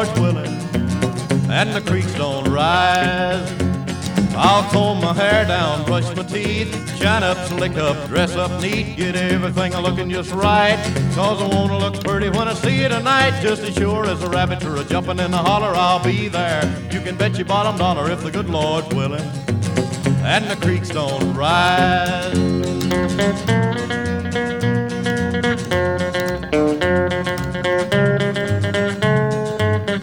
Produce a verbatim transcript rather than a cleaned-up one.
willing, and the creeks don't rise. I'll comb my hair down, brush my teeth, shine up, slick up, dress up neat, get everything looking just right. Cause I wanna look pretty when I see you tonight. Just as sure as a rabbit or a jumping in the holler, I'll be there. You can bet your bottom dollar if the good Lord's willing, and the creeks don't rise.